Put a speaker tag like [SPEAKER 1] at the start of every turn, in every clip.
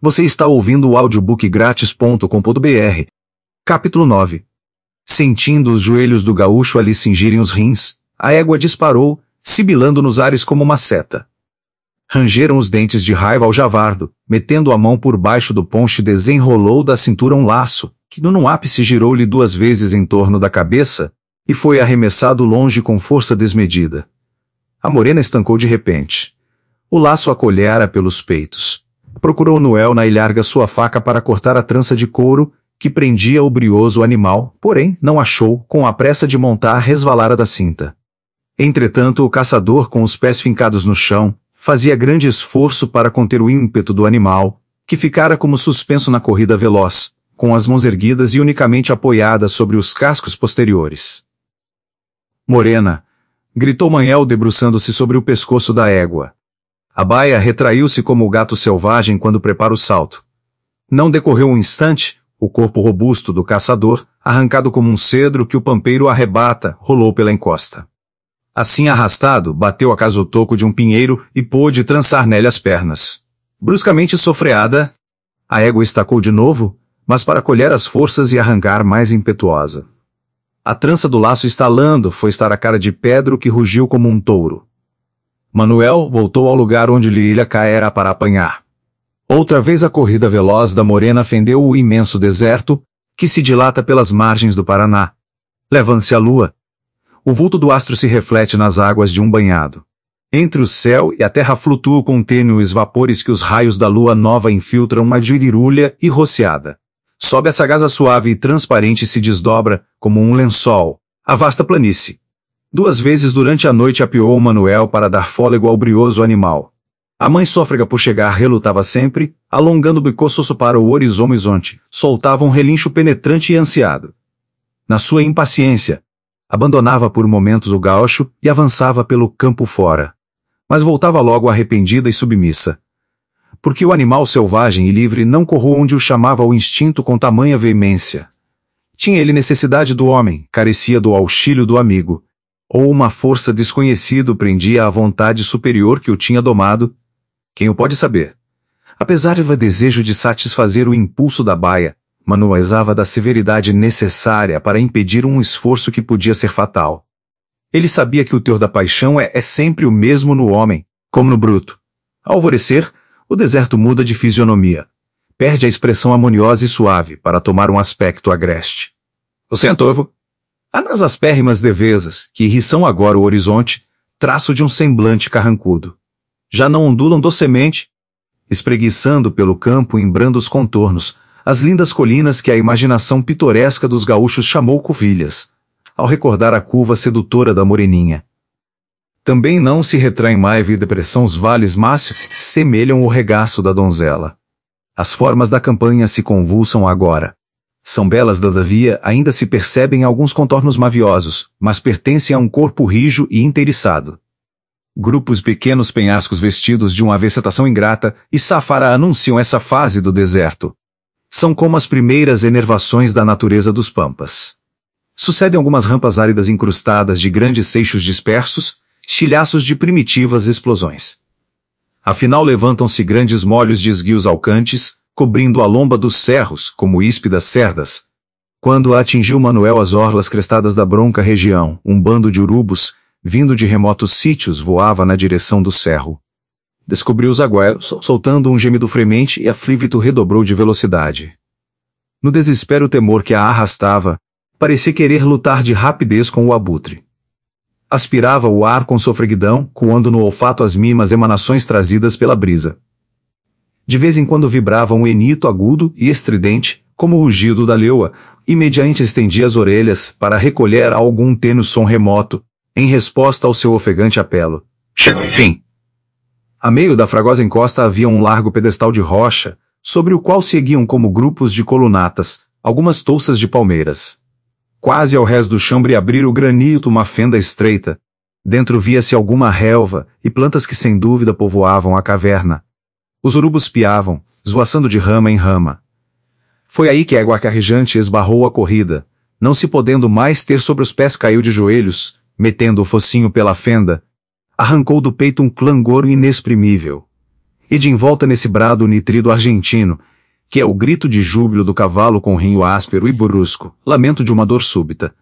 [SPEAKER 1] Você está ouvindo o audiobookgratis.com.br. Capítulo 9. Sentindo os joelhos do gaúcho ali cingirem os rins, a égua disparou, sibilando nos ares como uma seta. Rangeram os dentes de raiva ao javardo, metendo a mão por baixo do ponche desenrolou da cintura um laço, que no ápice girou-lhe 2 vezes em torno da cabeça, e foi arremessado longe com força desmedida. A morena estancou de repente. O laço a colhera pelos peitos. Procurou Noel na ilharga sua faca para cortar a trança de couro, que prendia o brioso animal, porém, não achou, com a pressa de montar resvalara da cinta. Entretanto, o caçador, com os pés fincados no chão, fazia grande esforço para conter o ímpeto do animal, que ficara como suspenso na corrida veloz, com as mãos erguidas e unicamente apoiadas sobre os cascos posteriores. Morena! Gritou Manhel debruçando-se sobre o pescoço da égua. A baia retraiu-se como o gato selvagem quando prepara o salto. Não decorreu um instante, o corpo robusto do caçador, arrancado como um cedro que o pampeiro arrebata, rolou pela encosta. Assim arrastado, bateu a casa o toco de um pinheiro e pôde trançar nele as pernas. Bruscamente sofreada, a égua estacou de novo, mas para colher as forças e arrancar mais impetuosa. A trança do laço estalando foi estar a cara de Pedro que rugiu como um touro. Manuel voltou ao lugar onde lhe ia caera para apanhar. Outra vez a corrida veloz da morena fendeu o imenso deserto, que se dilata pelas margens do Paraná. Levanta-se a lua. O vulto do astro se reflete nas águas de um banhado. Entre o céu e a terra flutuam com tênues vapores que os raios da lua nova infiltram uma dirirulha e roceada. Sobe a sagaz suave e transparente e se desdobra, como um lençol, a vasta planície. 2 vezes durante a noite apeou Manuel para dar fôlego ao brioso animal. A mãe sôfrega por chegar relutava sempre, alongando o bicoço para o horizonte, soltava um relincho penetrante e ansiado. Na sua impaciência, abandonava por momentos o gaúcho e avançava pelo campo fora. Mas voltava logo arrependida e submissa. Porque o animal selvagem e livre não correu onde o chamava o instinto com tamanha veemência. Tinha ele necessidade do homem, carecia do auxílio do amigo. Ou uma força desconhecida prendia a vontade superior que o tinha domado? Quem o pode saber? Apesar do desejo de satisfazer o impulso da baia, Manuel usava da severidade necessária para impedir um esforço que podia ser fatal. Ele sabia que o teor da paixão é sempre o mesmo no homem, como no bruto. Ao alvorecer, o deserto muda de fisionomia. Perde a expressão harmoniosa e suave para tomar um aspecto agreste. O centovo. Há nas aspérrimas devesas, que irriçam agora o horizonte, traço de um semblante carrancudo. Já não ondulam docemente, espreguiçando pelo campo em brandos contornos, as lindas colinas que a imaginação pitoresca dos gaúchos chamou covilhas, ao recordar a curva sedutora da moreninha. Também não se retraem mais e depressão os vales mácios semelham o regaço da donzela. As formas da campanha se convulsam agora. São belas todavia, ainda se percebem alguns contornos maviosos, mas pertencem a um corpo rijo e inteiriçado. Grupos pequenos penhascos vestidos de uma vegetação ingrata e safara anunciam essa fase do deserto. São como as primeiras enervações da natureza dos pampas. Sucedem algumas rampas áridas incrustadas de grandes seixos dispersos, estilhaços de primitivas explosões. Afinal levantam-se grandes molhos de esguios alcantes, cobrindo a lomba dos cerros, como híspidas cerdas. Quando atingiu Manuel as orlas crestadas da bronca região, um bando de urubus, vindo de remotos sítios, voava na direção do cerro. Descobriu os agueiros, soltando um gemido fremente e aflívito redobrou de velocidade. No desespero o temor que a arrastava, parecia querer lutar de rapidez com o abutre. Aspirava o ar com sofreguidão, coando no olfato as mínimas emanações trazidas pela brisa. De vez em quando vibrava um enito agudo e estridente, como o rugido da leoa, e mediante estendia as orelhas para recolher algum tênue som remoto, em resposta ao seu ofegante apelo. Chegou, enfim! A meio da fragosa encosta havia um largo pedestal de rocha, sobre o qual se erguiam como grupos de colunatas, algumas touças de palmeiras. Quase ao rés do chambre abrir o granito uma fenda estreita. Dentro via-se alguma relva, e plantas que sem dúvida povoavam a caverna. Os urubus piavam, esvoaçando de rama em rama. Foi aí que a égua carrejante esbarrou a corrida, não se podendo mais ter sobre os pés caiu de joelhos, metendo o focinho pela fenda, arrancou do peito um clangor inexprimível. e de envolta nesse brado nitrido argentino, que é o grito de júbilo do cavalo com rinho áspero e brusco, lamento de uma dor súbita.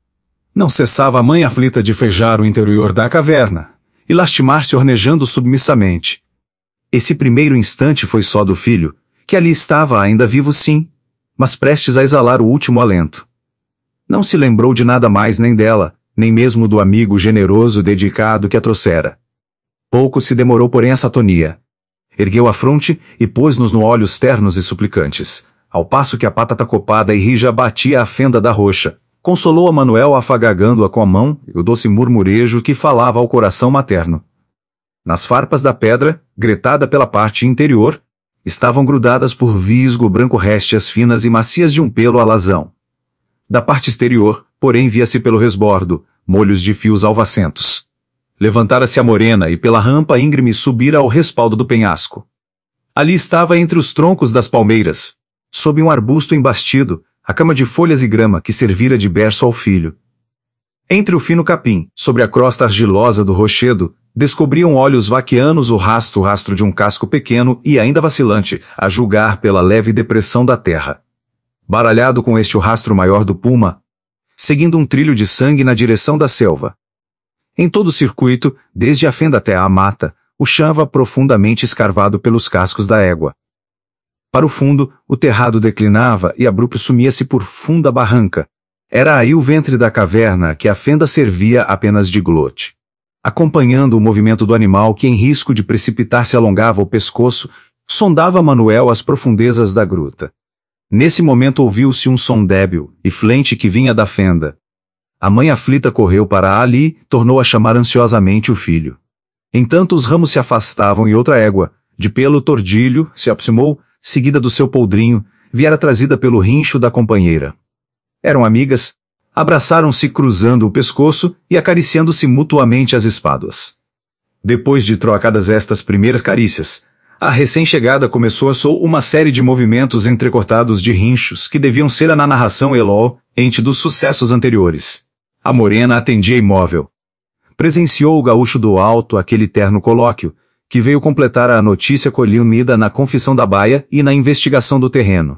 [SPEAKER 1] Não cessava a mãe aflita de fejar o interior da caverna, e lastimar-se ornejando submissamente. Esse primeiro instante foi só do filho, que ali estava ainda vivo sim, mas prestes a exalar o último alento. Não se lembrou de nada mais nem dela, nem mesmo do amigo generoso e dedicado que a trouxera. Pouco se demorou porém essa atonia. Ergueu a fronte e pôs-nos no olhos ternos e suplicantes, ao passo que a pata copada e rija batia a fenda da rocha. Consolou a Manuel afagagando-a com a mão e o doce murmurejo que falava ao coração materno. Nas farpas da pedra, gretada pela parte interior, estavam grudadas por visgo branco réstias finas e macias de um pelo alazão. Da parte exterior, porém via-se pelo resbordo, molhos de fios alvacentos. Levantara-se a morena e pela rampa íngreme subira ao respaldo do penhasco. Ali estava entre os troncos das palmeiras, sob um arbusto embastido, a cama de folhas e grama que servira de berço ao filho. Entre o fino capim, sobre a crosta argilosa do rochedo, descobriam olhos vaquianos o rastro de um casco pequeno e ainda vacilante, a julgar pela leve depressão da terra. Baralhado com este o rastro maior do puma, seguindo um trilho de sangue na direção da selva. Em todo o circuito, desde a fenda até a mata, o chão profundamente escarvado pelos cascos da égua. Para o fundo, o terrado declinava e abrupto sumia-se por funda barranca. Era aí o ventre da caverna que a fenda servia apenas de glote. Acompanhando o movimento do animal que em risco de precipitar-se alongava o pescoço, sondava Manuel as profundezas da gruta. Nesse momento ouviu-se um som débil e flente que vinha da fenda. A mãe aflita correu para ali, tornou a chamar ansiosamente o filho. Entanto os ramos se afastavam e outra égua, de pelo tordilho, se aproximou, seguida do seu poldrinho, viera trazida pelo rincho da companheira. Eram amigas, abraçaram-se cruzando o pescoço e acariciando-se mutuamente as espáduas. Depois de trocadas estas primeiras carícias, a recém-chegada começou a uma série de movimentos entrecortados de rinchos que deviam ser a narração ente dos sucessos anteriores. A morena atendia imóvel. Presenciou o gaúcho do alto aquele terno colóquio, que veio completar a notícia colhida na confissão da baia e na investigação do terreno.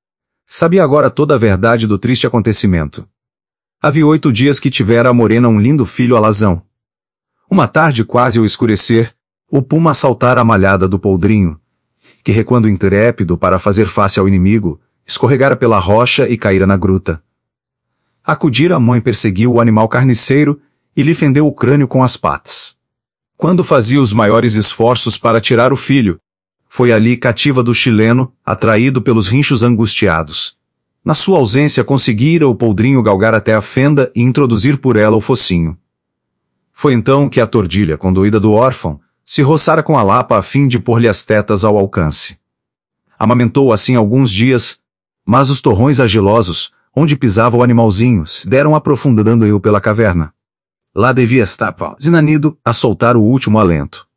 [SPEAKER 1] Sabia agora toda a verdade do triste acontecimento. Havia 8 dias que tivera a morena um lindo filho alazão. Uma tarde quase ao escurecer, o puma assaltara a malhada do poldrinho, que recuando intrépido para fazer face ao inimigo, escorregara pela rocha e caíra na gruta. Acudira a mãe perseguiu o animal carniceiro e lhe fendeu o crânio com as patas. Quando fazia os maiores esforços para tirar o filho, foi ali cativa do chileno, atraído pelos rinchos angustiados. Na sua ausência conseguira o poldrinho galgar até a fenda e introduzir por ela o focinho. Foi então que a tordilha, condoída do órfão, se roçara com a lapa a fim de pôr-lhe as tetas ao alcance. Amamentou assim alguns dias, mas os torrões argilosos, onde pisava o animalzinho, se deram aprofundando-o pela caverna. Lá devia estar, zinanido, a soltar o último alento.